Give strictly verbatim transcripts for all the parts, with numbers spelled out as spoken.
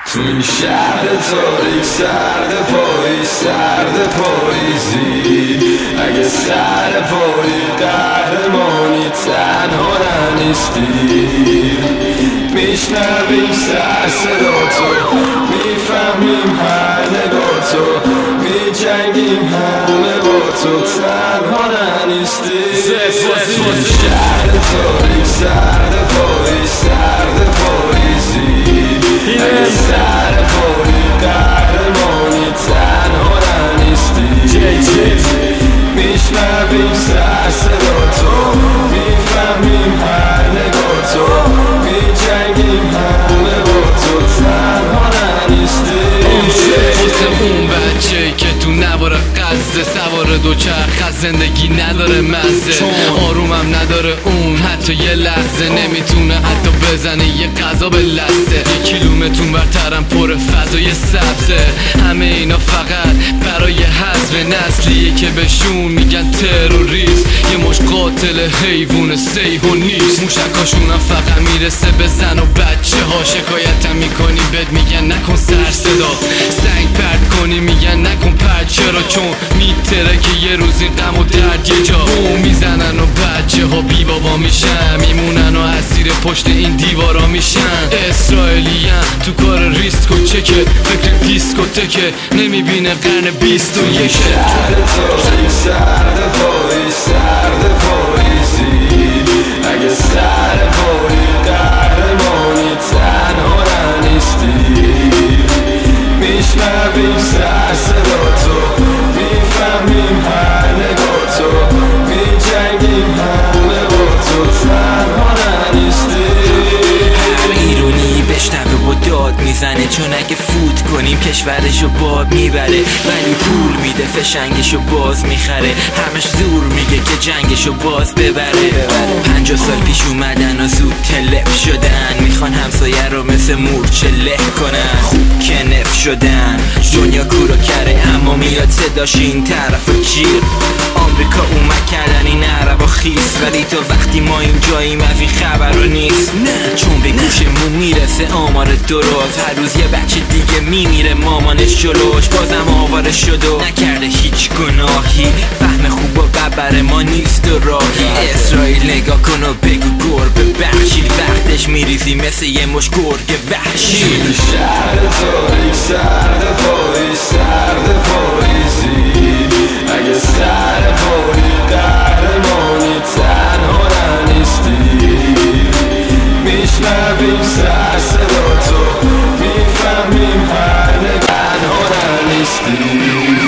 تو این شهر تاریک سرد پایی سرد پاییزی، اگه سر پایی قهرمانی تنها ننیستی. میشنویم سر صدا تو، میفهمیم هر نگاه تو، میجنگیم همه با تو تنها ننیستی. تو این شهر تاریک سرد پایی سرد پاییزی، اگه سر پایی قهرمانی تنها ننیستی. میشنویم سر صدا تو، میفهمیم هر نگاه تو، میجنگیم همه با تو تنها ننیستی. واسه اون بچه‌ای که تو نوار قزه سوار دوچرخ از زندگی نداره مزه، آرومم نداره اون حتی یه لحظه، نمیتونه حتی بزنه یه غذا به لسته. یه کیلومتر برترم پر فضای سبزه، همه اینا فقط برای حذف نسلیه که بهشون میگن تروریست. یه مش قاتل حیوان سیحون نیست، موشکاشونم فقط میرسه به زن و بچه ها. شکایتم میکنی بهت میگن نکن سر صدا، سنگ پرت کنی میگن نکن پرت. چرا؟ چون میتره که یه روز این غم و درد یه جا بوم میزنن و بچه ها بی بابا میشن، میمونن و اسیر پشت این دیوارا میشن. اسرائیلیان تو کار ریسک و چکه، فکر دیسکوتکه، نمیبینه قرن بیست و یکه. شهر تاریک سرد پایی سرد پاییزی، اگه سر پایی قهرمانی تنها ننیستی. میشنویم سر صدا تو، میفهمیم هر نگاه تو، میجنگیم همه با تو تنها ننیستی. هر ایرونی بشنوه و داد میزنه، چون اگه فوت کنیم کشورشو باد میبره، ولی پول میده فشنگشو باز میخره. همش زور میگه که جنگشو باز ببره. پنجاه سال پیش اومدن و زود تلف شدن، میخوان همسایه رو مثل مورچه له کنن. خوب که نف شدن، دنیا کورو کره اما میاد صداش این طرف و کیر. آمریکا اومد کردن این عربا خیس، ولی تا وقتی ما این جاییم از این خبر رو نیست. نه چون به گوشمون میرسه آمار درست، هر روز یه بچه دیگه میمیره مامانش جلوش. بازم آواره شد و نکرده هیچ گناهی، فهم خوب و ببر ما نیست و راهی. اسرائیل نگاه کن و بگو گربه بخشید، وقتش میریزی مثل یه مش گرگ وحشی. توی شهر تاریک سرد پایی سرد پاییزی، اگه سر پایی قهرمانی تنها ننیستی. میشنویم سر صدا تو، میفهمیم هر تنها ننیستی.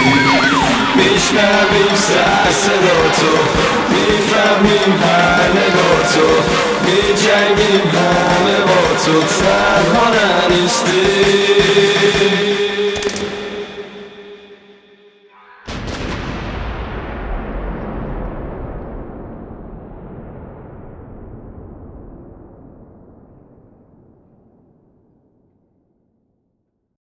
میشنویم سر صدا تو، میفهمیم هر نگاه تو، میجنگیم همه با تو تنها ننیستی.